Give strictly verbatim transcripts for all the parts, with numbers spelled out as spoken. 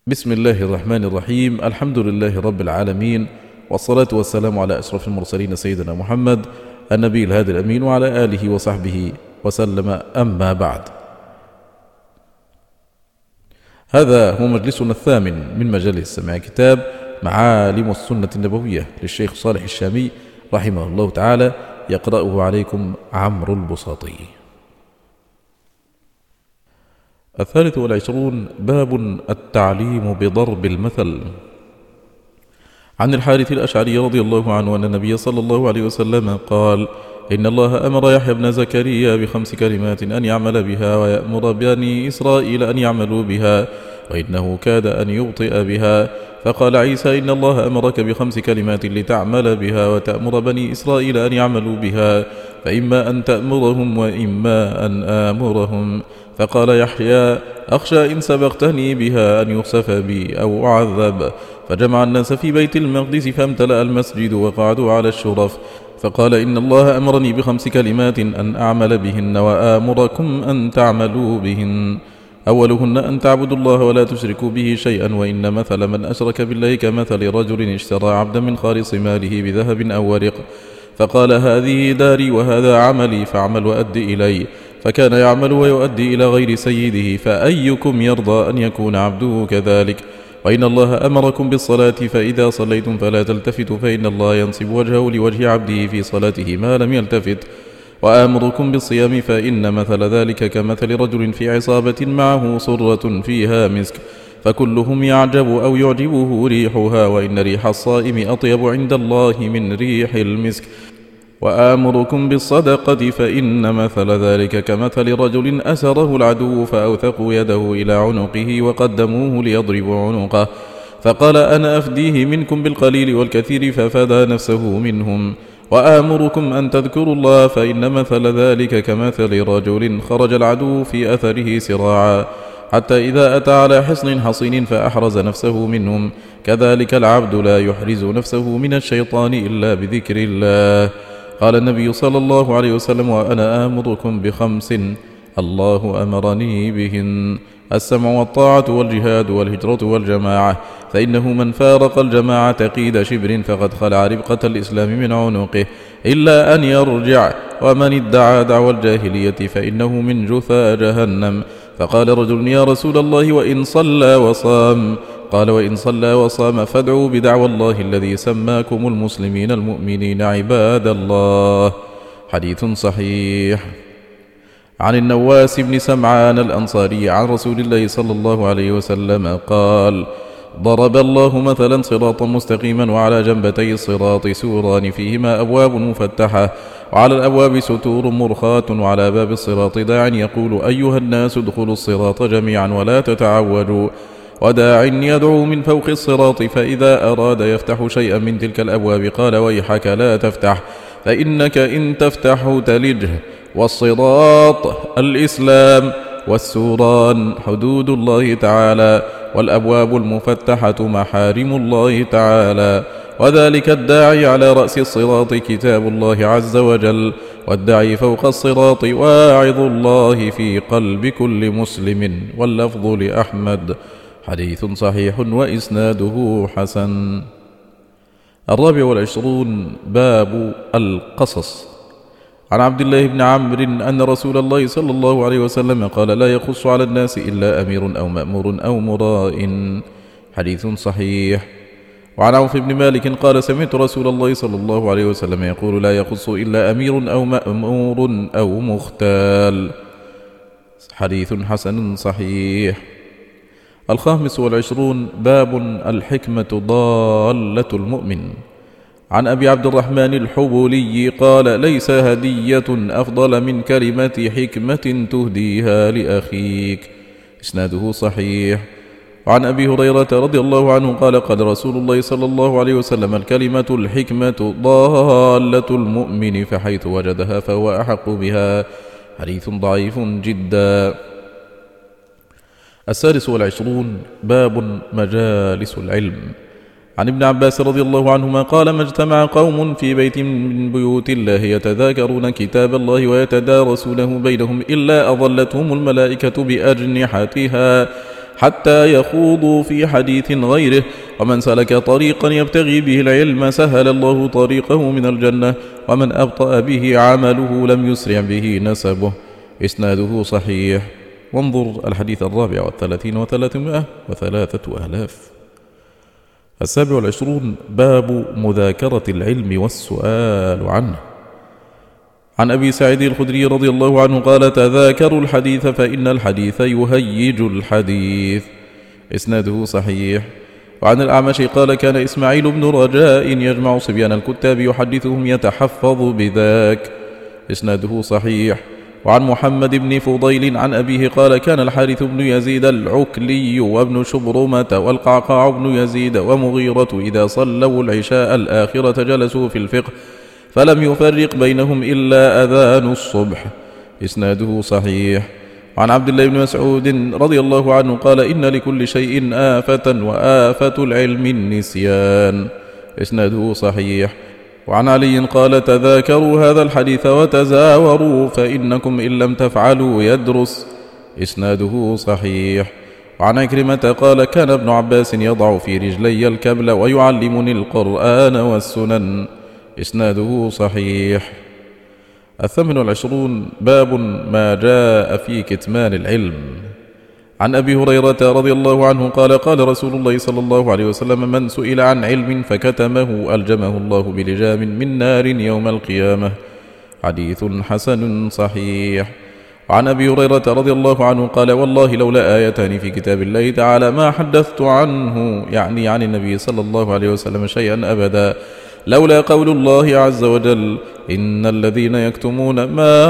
بسم الله الرحمن الرحيم. الحمد لله رب العالمين، والصلاة والسلام على أشرف المرسلين سيدنا محمد النبي الهادي الأمين وعلى آله وصحبه وسلم. أما بعد، هذا هو مجلسنا الثامن من مجالس سماع كتاب معالم السنة النبوية للشيخ صالح الشامي رحمه الله تعالى، يقرأه عليكم عمرو البساطي. الثالث والعشرون، باب التعليم بضرب المثل. عن الحارث الأشعري رضي الله عنه أن النبي صلى الله عليه وسلم قال: إن الله أمر يحيى بن زكريا بخمس كلمات أن يعمل بها ويأمر بني إسرائيل أن يعملوا بها، وإنه كاد أن يبطئ بها. فقال عيسى: إن الله أمرك بخمس كلمات لتعمل بها وتأمر بني إسرائيل أن يعملوا بها، فإما أن تأمرهم وإما أن آمرهم. فقال يحيى: أخشى إن سبقتني بها أن يخسف بي أو أعذب. فجمع الناس في بيت المقدس فامتلأ المسجد وقعدوا على الشرف. فقال: إن الله أمرني بخمس كلمات أن أعمل بهن وآمركم أن تعملوا بهن. أولهن أن تعبدوا الله ولا تشركوا به شيئا، وإن مثل من أشرك بالله كمثل رجل اشترى عبدا من خالص ماله بذهب أو ورق، فقال: هذه داري وهذا عملي فاعمل وأد إلي. فكان يعمل ويؤدي إلى غير سيده، فأيكم يرضى أن يكون عبده كذلك؟ وإن الله أمركم بالصلاة، فإذا صليتم فلا تلتفتوا، فإن الله ينصب وجهه لوجه عبده في صلاته ما لم يلتفت. وآمركم بالصيام، فإن مثل ذلك كمثل رجل في عصابة معه صرة فيها مسك، فكلهم يعجب أو يعجبه ريحها، وإن ريح الصائم أطيب عند الله من ريح المسك. وآمركم بالصدقة، فإن مثل ذلك كمثل رجل أسره العدو فأوثقوا يده إلى عنقه وقدموه ليضربوا عنقه، فقال: أنا أفديه منكم بالقليل والكثير، ففدى نفسه منهم. وآمركم أن تذكروا الله، فإن مثل ذلك كمثل رجل خرج العدو في أثره سراعا، حتى إذا أتى على حصن حصين فأحرز نفسه منهم. كذلك العبد لا يحرز نفسه من الشيطان إلا بذكر الله. قال النبي صلى الله عليه وسلم: وأنا آمركم بخمس الله أمرني بهن: السمع والطاعة والجهاد والهجرة والجماعة، فإنه من فارق الجماعة قيد شبر فقد خلع ربقة الإسلام من عنقه، إلا أن يرجع. ومن ادعى دعوى الجاهلية فإنه من جثى جهنم. فقال رجل: يا رسول الله، وإن صلى وصام؟ قال: وإن صلى وصام فادعوا بدعوى الله الذي سماكم المسلمين المؤمنين عباد الله. حديث صحيح. عن النواس بن سمعان الأنصاري عن رسول الله صلى الله عليه وسلم قال: ضرب الله مثلا صراطا مستقيما، وعلى جنبتي الصراط سوران فيهما أبواب مفتحة، وعلى الأبواب ستور مرخاة، وعلى باب الصراط داع يقول: أيها الناس ادخلوا الصراط جميعا ولا تتعوجوا، وداع يدعو من فوق الصراط، فإذا أراد يفتح شيئا من تلك الأبواب قال: ويحك لا تفتح، فإنك إن تفتح تلجه. والصراط الإسلام، والسوران حدود الله تعالى، والأبواب المفتحة محارم الله تعالى. وذلك الداعي على رأس الصراط كتاب الله عز وجل، والداعي فوق الصراط واعظ الله في قلب كل مسلم. واللفظ لأحمد. حديث صحيح وإسناده حسن. الرابع والعشرون، باب القصص. عن عبد الله بن عمرو أن رسول الله صلى الله عليه وسلم قال: لا يخص على الناس إلا أمير أو مأمور أو مراء. حديث صحيح. وعن عوف بن مالك قال: سمعت رسول الله صلى الله عليه وسلم يقول: لا يخص إلا أمير أو مأمور أو مختال. حديث حسن صحيح. الخامس والعشرون، باب الحكمة ضالة المؤمن. عن أبي عبد الرحمن الحبولي قال: ليس هدية أفضل من كلمة حكمة تهديها لأخيك. إسناده صحيح. وعن أبي هريرة رضي الله عنه قال: قال رسول الله صلى الله عليه وسلم: الكلمة الحكمة ضالة المؤمن، فحيث وجدها فهو أحق بها. حديث ضعيف جدا. السادس والعشرون، باب مجالس العلم. عن ابن عباس رضي الله عنهما قال: ما اجتمع قوم في بيت من بيوت الله يتذاكرون كتاب الله ويتدارسونه بينهم إلا أظلتهم الملائكة بأجنحتها حتى يخوضوا في حديث غيره. ومن سلك طريقا يبتغي به العلم سهل الله طريقه من الجنة، ومن أبطأ به عمله لم يسرع به نسبه. إسناده صحيح. وانظر الحديث الرابع والثلاثين وثلاثمائة وثلاثة آلاف. السابع والعشرون باب مذاكرة العلم والسؤال عنه. عن أبي سعيد الخدري رضي الله عنه قال: تذاكروا الحديث فإن الحديث يهيج الحديث. إسناده صحيح. وعن الأعمش قال: كان إسماعيل بن رجاء يجمع صبيان الكتاب يحدثهم يتحفظ بذاك. إسناده صحيح. وعن محمد بن فضيل عن أبيه قال: كان الحارث بن يزيد العكلي وابن شبرمة والقعقاع بن يزيد ومغيرة إذا صلوا العشاء الآخرة جلسوا في الفقه فلم يفرق بينهم إلا أذان الصبح. إسناده صحيح. عن عبد الله بن مسعود رضي الله عنه قال: إن لكل شيء آفة وآفة العلم النسيان. إسناده صحيح. وعن علي قال: تذاكروا هذا الحديث وتزاوروا فإنكم إن لم تفعلوا يدرس. إسناده صحيح. وعن عكرمة قال: كان ابن عباس يضع في رجلي الكبل ويعلمني القرآن والسنن. إسناده صحيح. الثامن والعشرون باب ما جاء في كتمان العلم. عن أبي هريرة رضي الله عنه قال: قال رسول الله صلى الله عليه وسلم: من سئل عن علم فكتمه ألجمه الله بلجام من نار يوم القيامة. حديث حسن صحيح. وعن أبي هريرة رضي الله عنه قال: والله لولا آيتان في كتاب الله تعالى ما حدثت عنه، يعني عن النبي صلى الله عليه وسلم، شيئا أبدا، لولا قول الله عز وجل: إن الذين يكتمون ما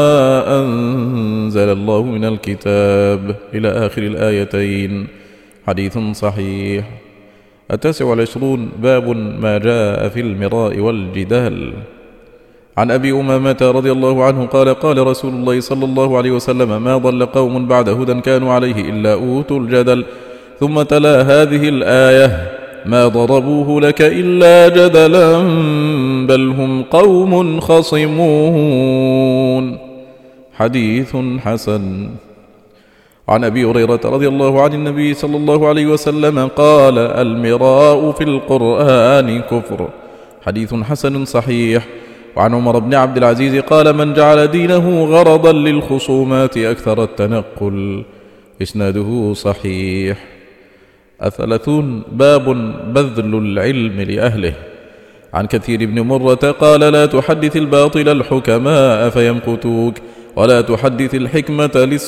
أنزل الله من الكتاب، إلى آخر الآيتين. حديث صحيح. التاسع والعشرون باب ما جاء في المراء والجدال. عن أبي أمامة رضي الله عنه قال: قال رسول الله صلى الله عليه وسلم: ما ضل قوم بعد هدى كانوا عليه إلا أوتوا الجدل. ثم تلا هذه الآية: ما ضربوه لك إلا جدلا بل هم قوم خصمون. حديث حسن. عن أبي هريرة رضي الله عن النبي صلى الله عليه وسلم قال: المراء في القرآن كفر. حديث حسن صحيح. وعن عمر بن عبد العزيز قال: من جعل دينه غرضا للخصومات أكثر التنقل. إسناده صحيح. الثلاثون باب بذل العلم لأهله. عن كثير بن مرة قال: لا تحدث الباطل الحكماء فيمقتوك، ولا تحدث الحكمة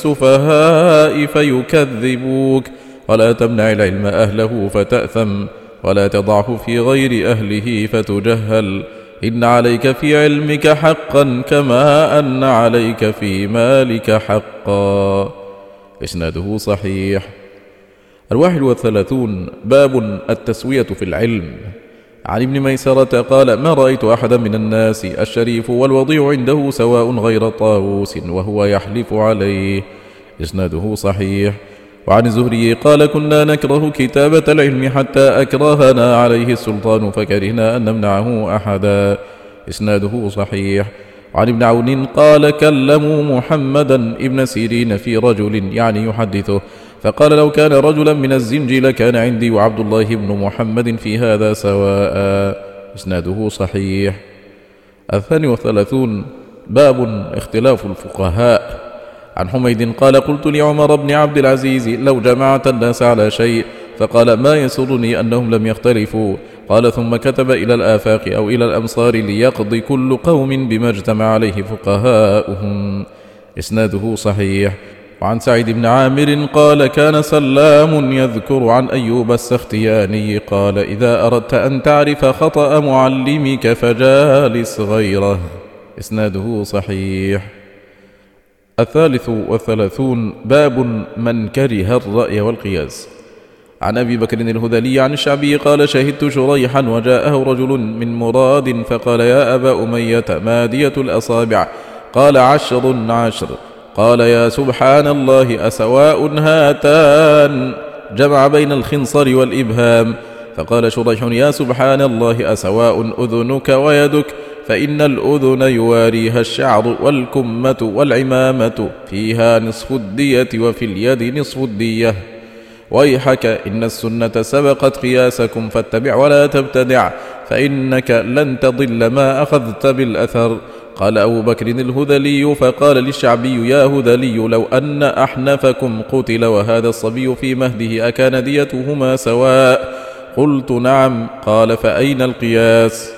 للسفهاء فيكذبوك، ولا تمنع العلم أهله فتأثم، ولا تضعه في غير أهله فتجهل. إن عليك في علمك حقا كما أن عليك في مالك حقا. إسناده صحيح. الواحد والثلاثون باب التسوية في العلم. عن ابن ميسرة قال: ما رأيت أحدا من الناس الشريف والوضيع عنده سواء غير طاووس وهو يحلف عليه. إسناده صحيح. وعن الزهري قال: كنا نكره كتابة العلم حتى أكرهنا عليه السلطان فكرهنا أن نمنعه أحدا. إسناده صحيح. وعن ابن عون قال: كلموا محمدا ابن سيرين في رجل، يعني يحدثه، فقال: لو كان رجلا من الزنج لكان عندي وعبد الله بن محمد في هذا سواء. إسناده صحيح. الثاني والثلاثون باب اختلاف الفقهاء. عن حميد قال: قلت لعمر بن عبد العزيز: لو جمعت الناس على شيء، فقال: ما يسرني أنهم لم يختلفوا. قال: ثم كتب إلى الآفاق أو إلى الأمصار ليقضي كل قوم بما اجتمع عليه فقهاؤهم. إسناده صحيح. وعن سعيد بن عامر قال: كان سلام يذكر عن أيوب السختياني قال: إذا أردت أن تعرف خطأ معلمك فجالس غيره. إسناده صحيح. الثالث والثلاثون باب من كره الرأي والقياس. عن أبي بكر الهذلي عن الشعبي قال: شهدت شريحا وجاءه رجل من مراد فقال: يا أبا أمية ما دية الأصابع؟ قال: عشر عشر. قال: يا سبحان الله، أسواء هاتان؟ جمع بين الخنصر والإبهام. فقال شريح: يا سبحان الله، أسواء أذنك ويدك؟ فإن الأذن يواريها الشعر، والكمة والعمامة فيها نصف الدية، وفي اليد نصف الدية. ويحك إن السنة سبقت قياسكم فاتبع ولا تبتدع فإنك لن تضل ما أخذت بالأثر. قال أبو بكر الهذلي فقال للشعبي يا هذلي لو أن أحنفكم قتل وهذا الصبي في مهده أكان ديتهما سواء؟ قلت نعم. قال فأين القياس؟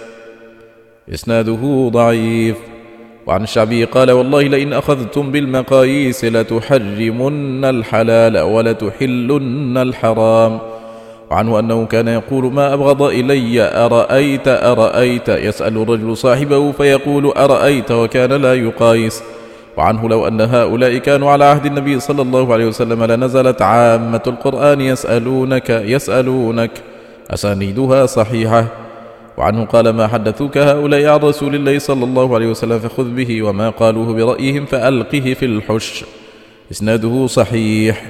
إسناده ضعيف. وعن الشعبي قال والله لئن أخذتم بالمقاييس لتحرمن الحلال ولتحلن الحرام. وعنه أنه كان يقول ما أبغض إلي أرأيت أرأيت يسأل الرجل صاحبه فيقول أرأيت وكان لا يقايس. وعنه لو أن هؤلاء كانوا على عهد النبي صلى الله عليه وسلم لنزلت عامة القرآن يسألونك يسألونك أسانيدها صحيحة. وعنه قال ما حدثوك هؤلاء عن رسول الله صلى الله عليه وسلم فخذ به وما قالوه برأيهم فألقه في الحش. إسناده صحيح.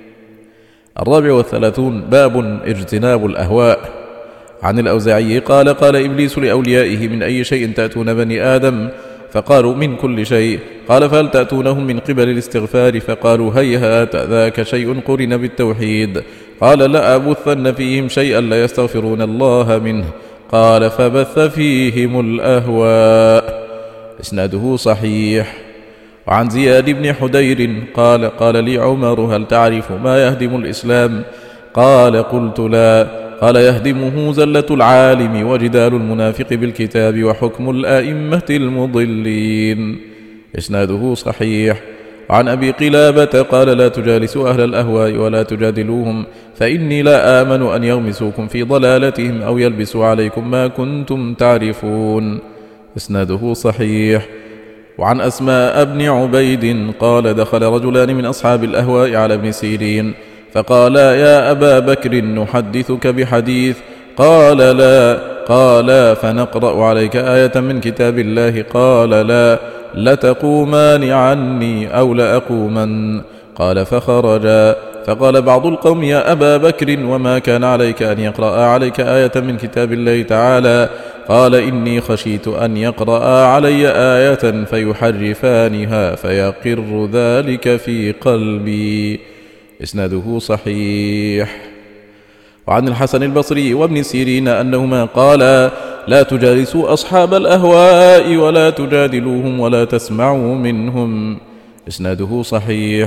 الرابع والثلاثون باب اجتناب الأهواء. عن الأوزاعي قال قال إبليس لأوليائه من أي شيء تأتون بني آدم؟ فقالوا من كل شيء. قال فهل تأتونهم من قبل الاستغفار؟ فقالوا هيهات ذاك شيء قرن بالتوحيد. قال لا أبثن فيهم شيئا لا يستغفرون الله منه. قال فبث فيهم الأهواء. إسناده صحيح. وعن زياد بن حدير قال قال لي عمر هل تعرف ما يهدم الإسلام؟ قال قلت لا. قال يهدمه زلة العالم وجدال المنافق بالكتاب وحكم الآئمة المضلين. إسناده صحيح. وعن أبي قلابة قال لا تجالسوا أهل الأهواء ولا تجادلوهم فإني لا آمن أن يغمسوكم في ضلالتهم أو يلبسوا عليكم ما كنتم تعرفون. إسناده صحيح. وعن أسماء بن عبيد قال دخل رجلان من أصحاب الأهواء على ابن سيرين فقالا يا أبا بكر نحدثك بحديث؟ قال لا. قال فنقرأ عليك آية من كتاب الله؟ قال لا. لتقومان عني أو لأقومن. قال فخرجا. فقال بعض القوم يا أبا بكر وما كان عليك أن يقرأ عليك آية من كتاب الله تعالى؟ قال إني خشيت أن يقرأ علي آية فيحرفانها فيقر ذلك في قلبي. إسناده صحيح. وعن الحسن البصري وابن سيرين أنهما قالا لا تجالسوا أصحاب الأهواء ولا تجادلوهم ولا تسمعوا منهم. إسناده صحيح.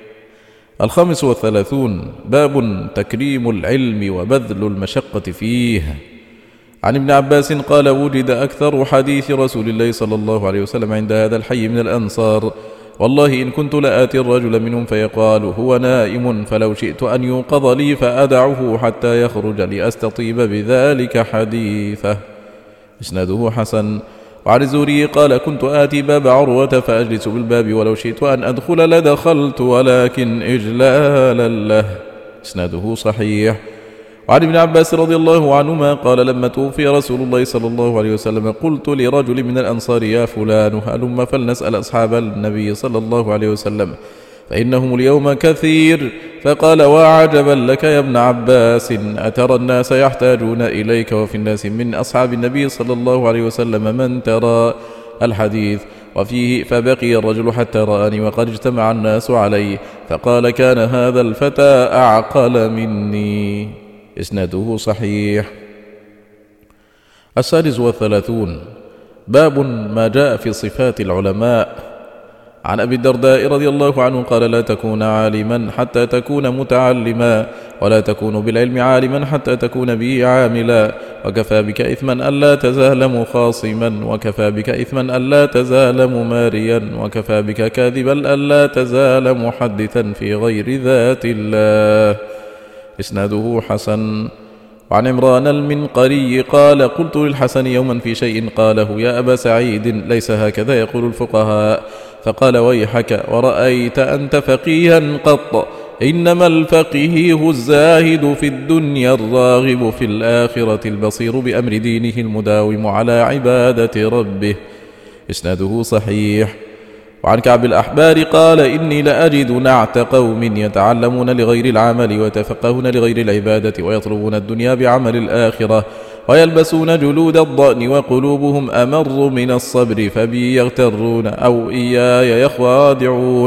الخامس والثلاثون باب تكريم العلم وبذل المشقة فيه. عن ابن عباس قال وجد أكثر حديث رسول الله صلى الله عليه وسلم عند هذا الحي من الأنصار والله إن كنت لآتي الرجل منهم فيقال هو نائم فلو شئت أن يوقظ لي فأدعه حتى يخرج لأستطيب بذلك حديثه. إسناده حسن. وعن الزهري قال كنت آتي باب عروة فأجلس بالباب ولو شئت أن أدخل لدخلت ولكن إجلالا له. إسناده صحيح. وعن ابن عباس رضي الله عنهما قال لما توفي رسول الله صلى الله عليه وسلم قلت لرجل من الأنصار يا فلان هلم فلنسأل أصحاب النبي صلى الله عليه وسلم فإنهم اليوم كثير. فقال وعجبا لك يا ابن عباس أترى الناس يحتاجون إليك وفي الناس من أصحاب النبي صلى الله عليه وسلم من ترى؟ الحديث. وفيه فبقي الرجل حتى رآني وقد اجتمع الناس عليه فقال كان هذا الفتى أعقل مني. إسناده صحيح. السادس والثلاثون باب ما جاء في صفات العلماء. عن أبي الدرداء رضي الله عنه قال لا تكون عالما حتى تكون متعلما ولا تكون بالعلم عالما حتى تكون به عاملا وكفى بك إثما ألا تزال مخاصما وكفى بك إثما ألا تزال مماريا وكفى بك كاذبا ألا تزال محدثا في غير ذات الله. إسناده حسن. وعن عمران المنقري قال قلت للحسن يوما في شيء قاله يا أبا سعيد ليس هكذا يقول الفقهاء. فقال ويحك ورأيت أنت فقيها قط إنما الفقيه الزاهد في الدنيا الراغب في الآخرة البصير بأمر دينه المداوم على عبادة ربه. إسناده صحيح. وعن كعب الأحبار قال إني لأجد نعت قوم يتعلمون لغير العمل ويتفقهون لغير العبادة ويطلبون الدنيا بعمل الآخرة ويلبسون جلود الضأن وقلوبهم أمر من الصبر فبي يغترون أو إياي يخادعون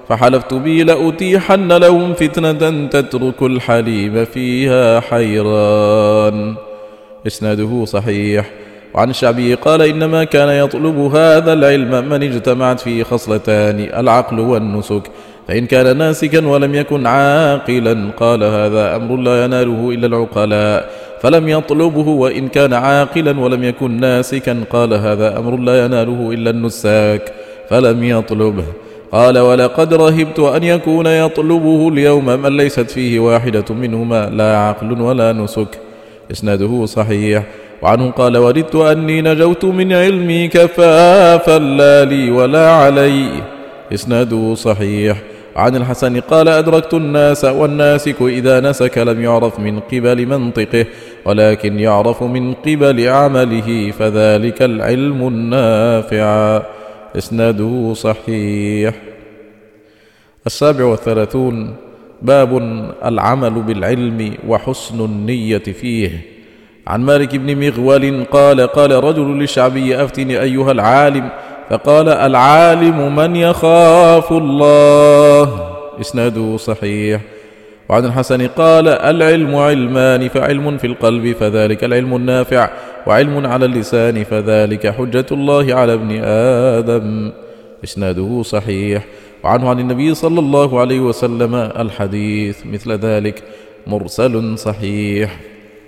فحلفت به لأتيحن لهم فتنة تترك الحليب فيها حيران. إسناده صحيح. وعن الشعبي قال إنما كان يطلب هذا العلم من اجتمعت فيه خصلتان العقل والنسك، فإن كان ناسكا ولم يكن عاقلا قال هذا أمر لا يناله إلا العقلاء فلم يطلبه، وإن كان عاقلا ولم يكن ناسكا قال هذا أمر لا يناله إلا النساك فلم يطلبه. قال ولقد رهبت أن يكون يطلبه اليوم من ليست فيه واحدة منهما لا عقل ولا نسك. إسناده صحيح. وعنه قال وددت أني نجوت من علمي كفافا لا لي ولا علي. إسناده صحيح. عن الحسن قال أدركت الناس والناسك إذا نسك لم يعرف من قبل منطقه ولكن يعرف من قبل عمله فذلك العلم النافع. إسناده صحيح. السابع والثلاثون باب العمل بالعلم وحسن النية فيه. عن مالك بن مغول قال قال رجل للشعبي أفتني أيها العالم، فقال العالم من يخاف الله. إسناده صحيح. وعن الحسن قال العلم علمان، فعلم في القلب فذلك العلم النافع، وعلم على اللسان فذلك حجة الله على ابن آدم. إسناده صحيح. وعنه عن النبي صلى الله عليه وسلم الحديث مثل ذلك مرسل صحيح.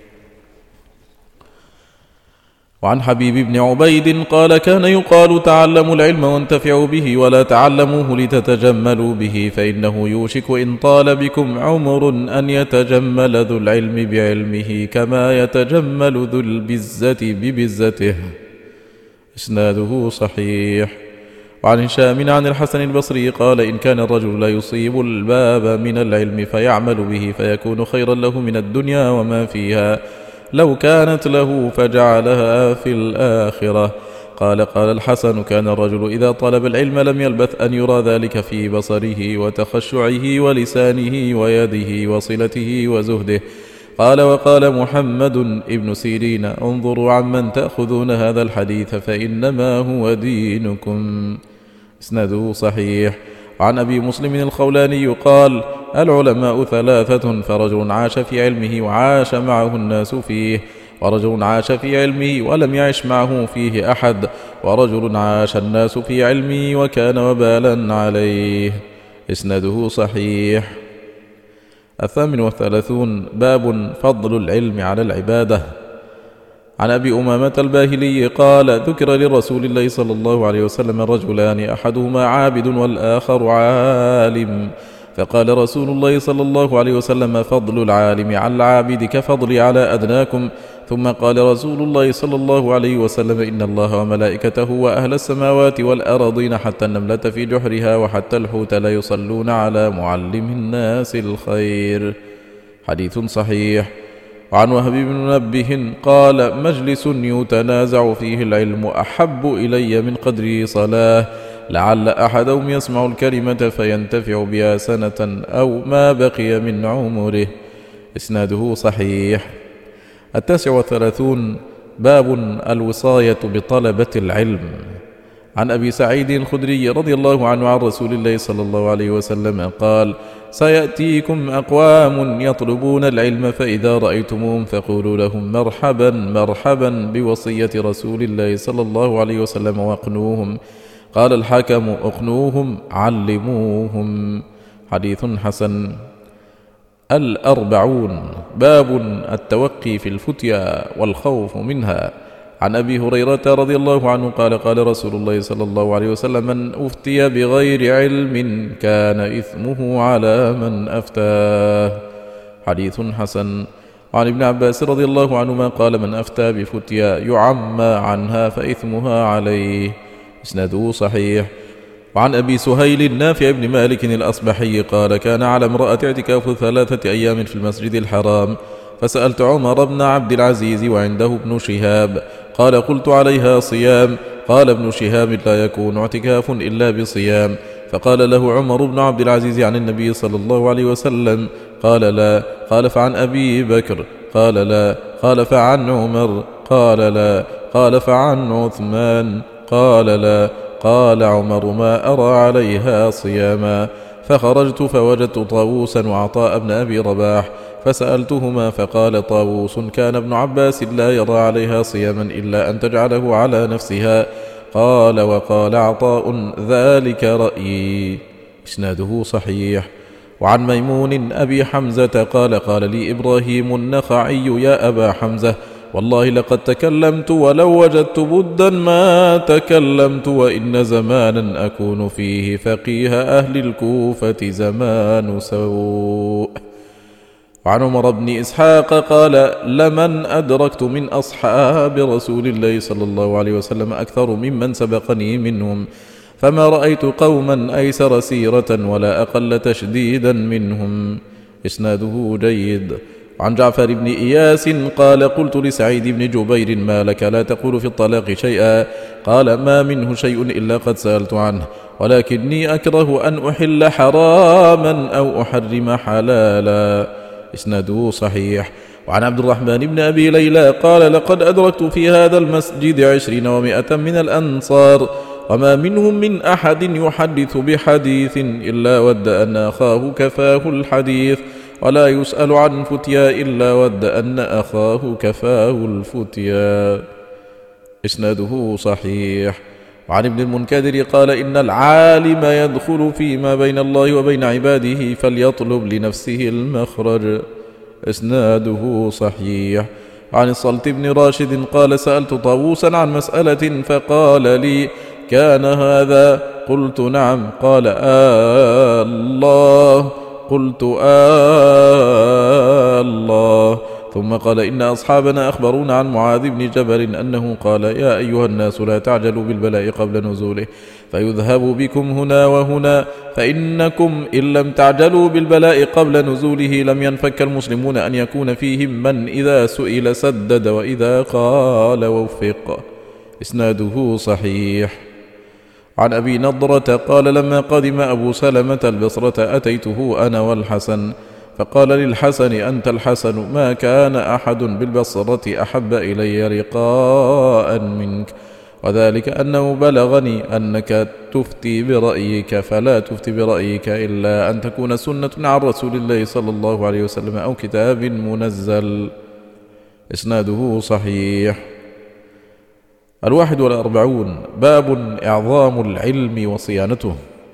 وعن حبيب بن عبيد قال كان يقال تعلموا العلم وانتفعوا به ولا تعلموه لتتجملوا به، فإنه يوشك إن طال بكم عمر أن يتجمل ذو العلم بعلمه كما يتجمل ذو البزة ببزته. إسناده صحيح. وعن هشام عن الحسن البصري قال إن كان الرجل لا يصيب الباب من العلم فيعمل به فيكون خيرا له من الدنيا وما فيها لو كانت له فجعلها في الآخرة. قال قال الحسن كان الرجل إذا طلب العلم لم يلبث أن يرى ذلك في بصره وتخشعه ولسانه ويده وصلته وزهده. قال وقال محمد ابن سيرين انظروا عمن تأخذون هذا الحديث فإنما هو دينكم. إسناده صحيح. عن أبي مسلم الخولاني قال العلماء ثلاثة، فرجل عاش في علمه وعاش معه الناس فيه، ورجل عاش في علمه ولم يعش معه فيه أحد، ورجل عاش الناس في علمه وكان وبالا عليه. إسناده صحيح. الثامن والثلاثون باب فضل العلم على العبادة. عن أبي أمامة الباهلي قال ذكر لرسول الله صلى الله عليه وسلم رجلان أحدهما عابد والآخر عالم، فقال رسول الله صلى الله عليه وسلم فضل العالم على العابد كفضلي على أدناكم. ثم قال رسول الله صلى الله عليه وسلم إن الله وملائكته وأهل السماوات والأرضين حتى النملة في جحرها وحتى الحوت لا يصلون على معلم الناس الخير. حديث صحيح. وعن وهب بن منبه قال مجلس يتنازع فيه العلم أحب إلي من قدر صلاة، لعل أحدهم يسمع الكلمة فينتفع بها سنة أو ما بقي من عمره. إسناده صحيح. التاسع والثلاثون باب الوصاية بطلبة العلم. عن أبي سعيد الخدري رضي الله عنه عن رسول الله صلى الله عليه وسلم قال سيأتيكم أقوام يطلبون العلم فإذا رأيتموهم فقولوا لهم مرحبا مرحبا بوصية رسول الله صلى الله عليه وسلم واقنوهم. قال الحكم اقنوهم علموهم. حديث حسن. الأربعون باب التوقي في الفتيا والخوف منها. عن أبي هريرة رضي الله عنه قال قال رسول الله صلى الله عليه وسلم من أفتي بغير علم كان إثمه على من أفتاه. حديث حسن. عن ابن عباس رضي الله عنهما قال من أفتى بفتيا يعمى عنها فإثمها عليه. إسناده صحيح. وعن أبي سهيل النافع بن مالك الأصبحي قال كان على امرأة اعتكاف ثلاثة أيام في المسجد الحرام، فسألت عمر بن عبد العزيز وعنده ابن شهاب، قال قلت عليها صيام، قال ابن شهاب لا يكون اعتكاف إلا بصيام، فقال له عمر بن عبد العزيز عن النبي صلى الله عليه وسلم، قال لا، قال فعن أبي بكر، قال لا، قال فعن عمر، قال لا، قال فعن عثمان، قال لا، قال عمر ما أرى عليها صياما. فخرجت فوجدت طاووسا وعطاء بن أبي رباح فسألتهما فقال طاووس كان ابن عباس لا يرى عليها صياما إلا أن تجعله على نفسها. قال وقال عطاء ذلك رأيي. إسناده صحيح. وعن ميمون أبي حمزة قال قال لي إبراهيم النخعي يا أبا حمزة والله لقد تكلمت ولو وجدت بدا ما تكلمت وإن زمانا أكون فيه فقيه أهل الكوفة زمان سوء. وعن عمر بن إسحاق قال لمن أدركت من أصحاب رسول الله صلى الله عليه وسلم أكثر ممن سبقني منهم فما رأيت قوما أيسر سيرة ولا أقل تشديدا منهم. إسناده جيد. عن جعفر بن إياس قال قلت لسعيد بن جبير ما لك لا تقول في الطلاق شيئا؟ قال ما منه شيء إلا قد سألت عنه ولكني أكره أن أحل حراما أو أحرم حلالا. إسناده صحيح. وعن عبد الرحمن بن أبي ليلى قال لقد أدركت في هذا المسجد عشرين ومائة من الأنصار وما منهم من أحد يحدث بحديث إلا ود أن أخاه كفاه الحديث ولا يسأل عن فتيا إلا ود أن أخاه كفاه الفتيا. إسناده صحيح. وعن ابن المنكدر قال إن العالم يدخل فيما بين الله وبين عباده فليطلب لنفسه المخرج. إسناده صحيح. عن الصلت بن راشد قال سألت طاووسا عن مسألة فقال لي كان هذا؟ قلت نعم. قال آه الله. قلت آه الله. ثم قال إن أصحابنا أخبرونا عن معاذ بن جبل أنه قال يا أيها الناس لا تعجلوا بالبلاء قبل نزوله فيذهب بكم هنا وهنا فإنكم إن لم تعجلوا بالبلاء قبل نزوله لم ينفك المسلمون أن يكون فيهم من إذا سئل سدد وإذا قال وفق. إسناده صحيح. عن أبي نضرة قال لما قدم أبو سلمة البصرة أتيته أنا والحسن فقال للحسن أنت الحسن ما كان أحد بالبصرة أحب إلي لقاء منك وذلك أنه بلغني أنك تفتي برأيك فلا تفتي برأيك إلا أن تكون سنة عن رسول الله صلى الله عليه وسلم أو كتاب منزل. إسناده صحيح. الواحد والأربعون باب إعظام العلم وصيانته.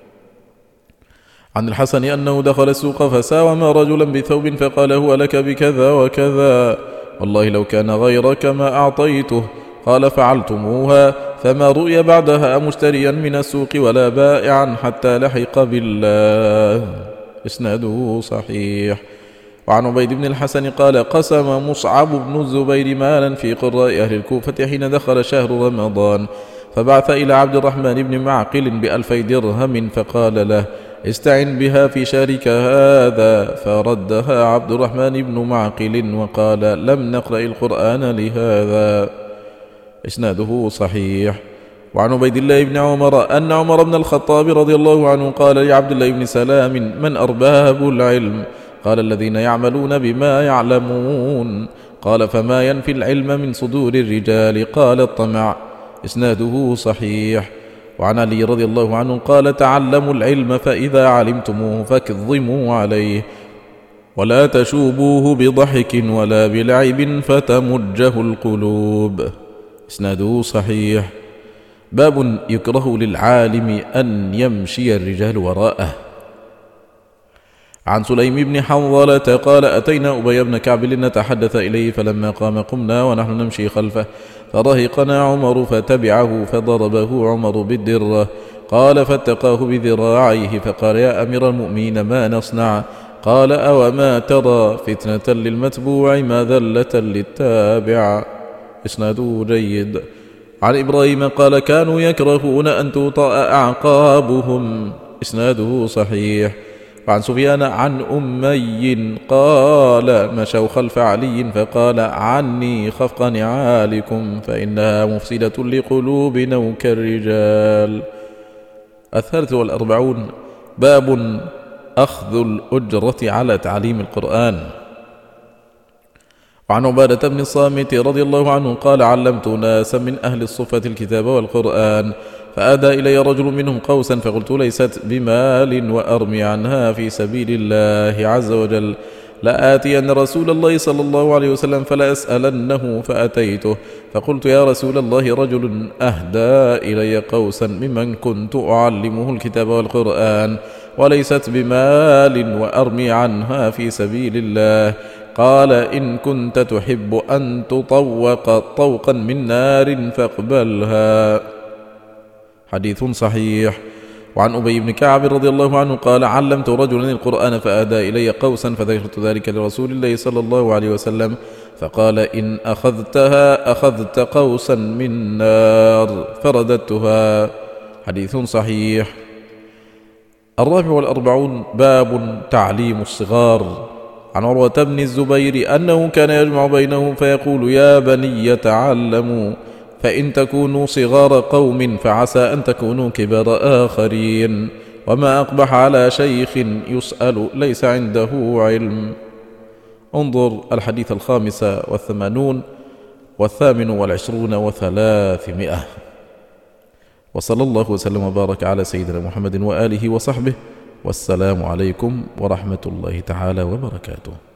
عن الحسن أنه دخل السوق فساوم رجلا بثوب فقال هو لك بكذا وكذا والله لو كان غيرك ما أعطيته. قال فعلتموها فما رؤي بعدها مشتريا من السوق ولا بائعا حتى لحق بالله. إسناده صحيح. وعن عبيد بن الحسن قال قسم مصعب بن الزبير مالا في قراء أهل الكوفة حين دخل شهر رمضان فبعث إلى عبد الرحمن بن معقل بألفي درهم فقال له استعن بها في شارك هذا فردها عبد الرحمن بن معقل وقال لم نقرأ القرآن لهذا. إسناده صحيح. وعن عبيد الله بن عمر أن عمر بن الخطاب رضي الله عنه قال لعبد الله بن سلام من أرباب العلم؟ قال الذين يعملون بما يعلمون. قال فما ينفي العلم من صدور الرجال؟ قال الطمع. إسناده صحيح. وعن علي رضي الله عنه قال تعلموا العلم فإذا علمتموه فاكظموا عليه ولا تشوبوه بضحك ولا بلعب فتمجه القلوب. إسناده صحيح. باب يكره للعالم أن يمشي الرجال وراءه. عن سليم بن حنظلة قال أتينا أبي بن كعب لنتحدث إليه فلما قام قمنا ونحن نمشي خلفه فرهقنا عمر فتبعه فضربه عمر بالدرة. قال فاتقاه بذراعيه فقال يا أمير المؤمنين ما نصنع؟ قال أوما ترى فتنة للمتبوع ما ذلة للتابع. إسناده جيد. عن إبراهيم قال كانوا يكرهون أن توطأ أعقابهم. إسناده صحيح. وعن سفيان عن أمي قال مشوا خلف علي فقال عني خفق نعالكم فإنها مفسدة لقلوبنا كالرجال. الثالث والأربعون باب أخذ الأجرة على تعليم القرآن. وعن عبادة بن الصامت رضي الله عنه قال علمت ناسا من أهل الصفة الكتاب والقرآن فأهدى إلي رجل منهم قوسا فقلت ليست بمال وأرمي عنها في سبيل الله عز وجل، لآتين رسول الله صلى الله عليه وسلم فلا أسألنه، فأتيته فقلت يا رسول الله رجل أهدى إلي قوسا ممن كنت أعلمه الكتاب والقرآن وليست بمال وأرمي عنها في سبيل الله، قال إن كنت تحب أن تطوق طوقا من نار فاقبلها. حديث صحيح. وعن أبي بن كعب رضي الله عنه قال علمت رجلا القرآن فأهدى إلي قوسا فذكرت ذلك لرسول الله صلى الله عليه وسلم فقال إن أخذتها أخذت قوسا من نار فرددتها. حديث صحيح. الرابع والأربعون باب تعليم الصغار. عن عروة بن الزبير أنه كان يجمع بينهم فيقول يا بني تعلموا فإن تكونوا صغار قوم فعسى أن تكونوا كبار آخرين، وما أقبح على شيخ يسأل ليس عنده علم. انظر الحديث الخامس والثمانون والثامن والعشرون وثلاثمائة. وصلى الله وسلم وبارك على سيدنا محمد وآله وصحبه، والسلام عليكم ورحمة الله تعالى وبركاته.